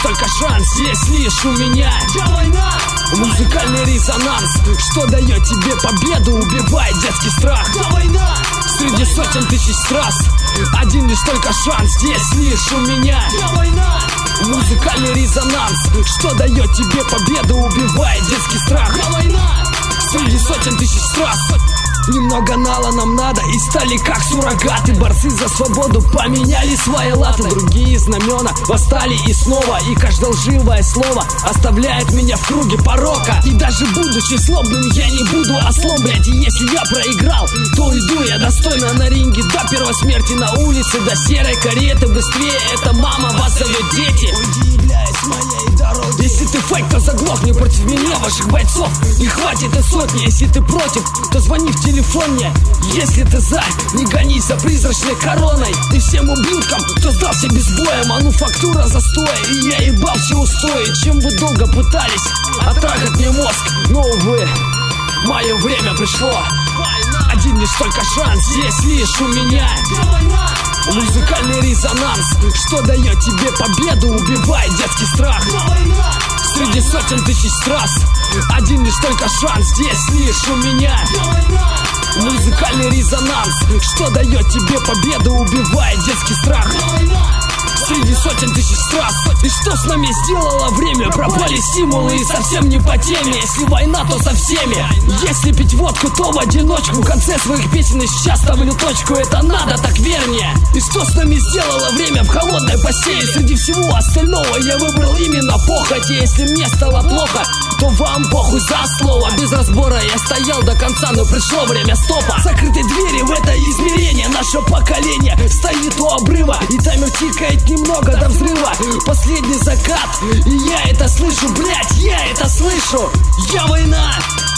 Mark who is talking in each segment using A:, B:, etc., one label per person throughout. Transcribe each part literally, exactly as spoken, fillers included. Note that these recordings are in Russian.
A: только шанс, есть лишь у меня.
B: Я война.
A: Музыкальный резонанс, что дает тебе победу, убивает детский страх.
B: Я война.
A: Среди сотен тысяч трасс один лишь только шанс, здесь лишь у меня.
B: Я война.
A: Музыкальный резонанс, что дает тебе победу, убивает детский страх.
B: Я война.
A: Среди сотен тысяч трасс немного нала нам надо, и стали как суррогаты. Борцы за свободу поменяли свои латы. Другие знамена восстали и снова, и каждое лживое слово оставляет меня в круге порока. И даже будучи злобным, я не буду ослом, блядь. И если я проиграл, то иду я достойно на ринге до первой смерти на улице, до серой кареты. Быстрее эта мама вас зовет, дети.
B: Уйди, блядь, с моей дороги.
A: Если ты фейк, то заглохни против меня, ваших бойцов не хватит и сотни. Если ты против, то звони в телефон мне. Если ты за, не гонись за призрачной короной. И всем ублюдкам, кто сдался без боя, мануфактура застоя, и я ебал все устои. Чем вы долго пытались оттрахать мне мозг, но увы, мое время пришло. Один лишь только шанс, есть лишь у меня.
B: Я война.
A: Музыкальный резонанс, что дает тебе победу, убивает детский страх.
B: Я война.
A: Среди сотен тысяч трасс один лишь только шанс, здесь лишь у меня.
B: Я война.
A: Музыкальный резонанс, что дает тебе победу, убивает детский страх.
B: Я война.
A: Среди сотен тысяч трасс. И что с нами сделало время? Пропали стимулы и совсем не по теме. Если война, то со всеми. Если пить водку, то в одиночку. В конце своих песен и сейчас ставлю точку. Это надо, так верь мне. И что с нами сделало время в холодной постели? Среди всего остального я выбрал именно похоть. И если мне стало плохо, то вам похуй за слово. Без разбора я стоял до конца, но пришло время стопа. Закрыты двери в это измерение. Наше поколение стоит у обрыва, и таймер тикает немного до взрыва. Последний закат, и я это слышу, блять, я это слышу. Я война.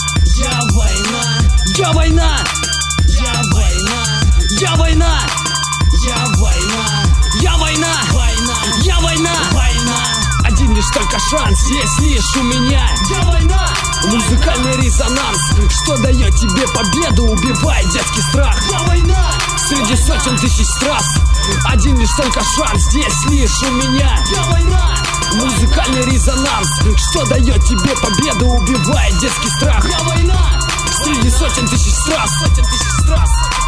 B: Я война.
A: Я война.
B: Я война.
A: Я война.
B: Я война.
A: Я война.
B: Война.
A: Я война.
B: Война.
A: Один лишь только шанс, есть лишь у меня.
B: Я война.
A: Музыкальный резонанс, что дает тебе победу, убивает детский страх.
B: Я война.
A: Среди сотен тысяч трасс один лишь только шанс, здесь лишь у меня.
B: Я война.
A: Музыкальный резонанс, что дает тебе победу, убивает детский страх.
B: Я война.
A: Среди сотен тысяч трасс, сотен тысяч трасс.